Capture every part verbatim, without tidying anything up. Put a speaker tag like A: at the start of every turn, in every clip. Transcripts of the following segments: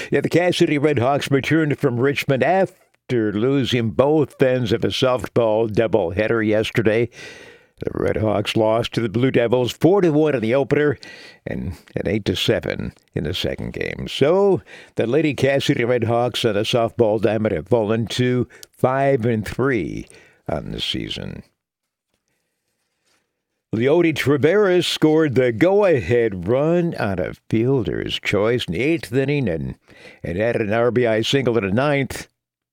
A: Yeah, the Cass City Redhawks returned from Richmond after losing both ends of a softball doubleheader yesterday. The Redhawks lost to the Blue Devils four to one in the opener and an eight to seven in the second game. So the Lady Cass City Redhawks on a softball diamond have fallen to five and three on the season. Leody Taveras scored the go-ahead run on a fielder's choice in the eighth inning and, and added an R B I single in the ninth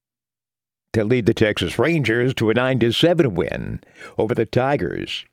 A: to lead the Texas Rangers to a nine to seven win over the Tigers.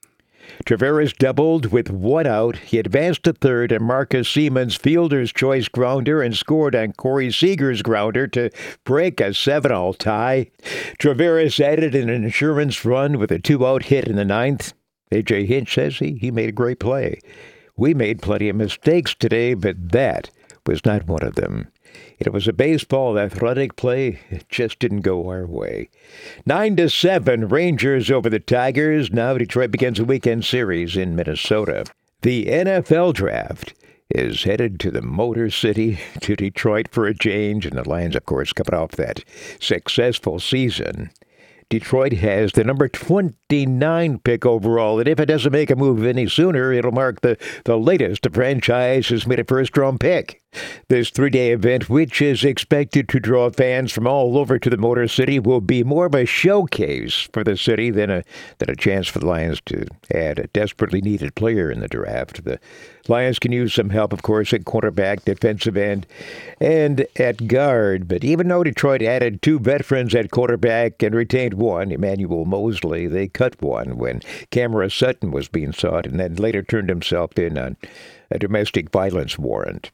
A: Taveras doubled with one out. He advanced to third, and Marcus Siemens' fielder's choice grounder and scored on Corey Seager's grounder to break a seven all tie. Taveras added an insurance run with a two-out hit in the ninth. A J Hinch says he, he made a great play. We made plenty of mistakes today, but that was not one of them. It was a baseball athletic play. It just didn't go our way. Nine to seven, Rangers over the Tigers. Now Detroit begins a weekend series in Minnesota. The N F L draft is headed to the Motor City, to Detroit for a change, and the Lions, of course, coming off that successful season. Detroit has the number twenty-nine pick overall, and if it doesn't make a move any sooner, it'll mark the, the latest the franchise has made a first-round pick. This three-day event, which is expected to draw fans from all over to the Motor City, will be more of a showcase for the city than a than a chance for the Lions to add a desperately needed player in the draft. The Lions can use some help, of course, at quarterback, defensive end, and at guard. But even though Detroit added two veterans at quarterback and retained one, Emmanuel Mosley, they cut one when Cameron Sutton was being sought and then later turned himself in on a domestic violence warrant.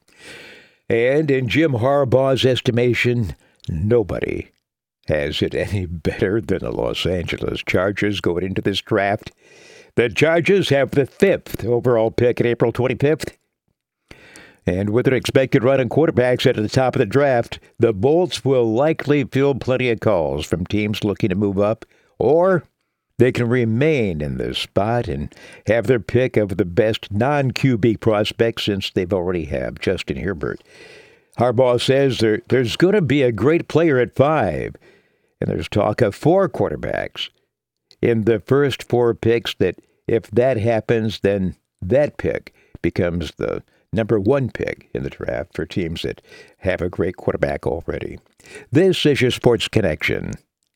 A: And in Jim Harbaugh's estimation, nobody has it any better than the Los Angeles Chargers going into this draft. The Chargers have the fifth overall pick at April twenty-fifth. And with an expected run on quarterbacks at the top of the draft, the Bolts will likely field plenty of calls from teams looking to move up, or they can remain in this spot and have their pick of the best non-Q B prospects since they've already have Justin Herbert. Harbaugh says there, there's going to be a great player at five, and there's talk of four quarterbacks in the first four picks that if that happens, then that pick becomes the number one pick in the draft for teams that have a great quarterback already. This is your Sports Connection.